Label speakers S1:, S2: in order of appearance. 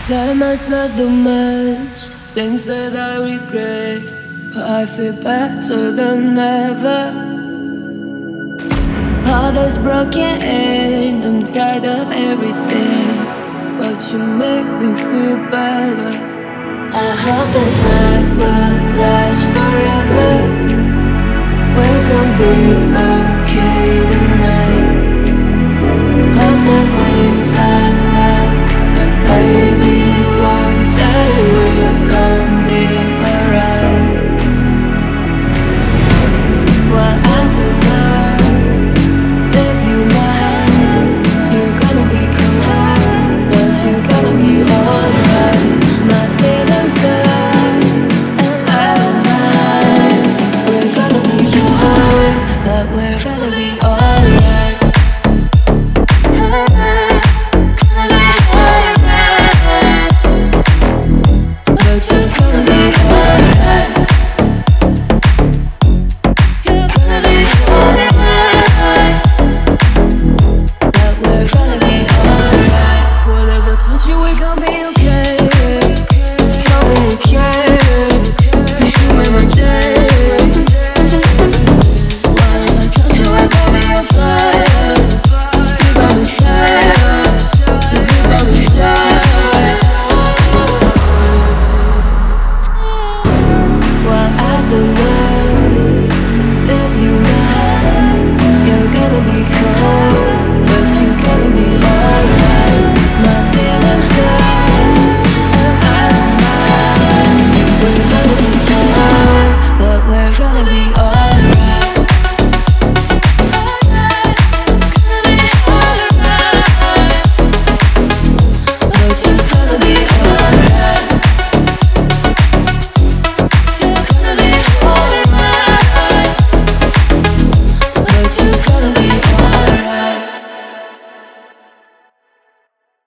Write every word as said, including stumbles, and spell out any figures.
S1: Time has left the most things that I regret, but I feel better than ever. Heart is broken and I'm tired of everything, but you make me feel better. I hope this night will last forever. We're gonna be okay tonight. Hope that we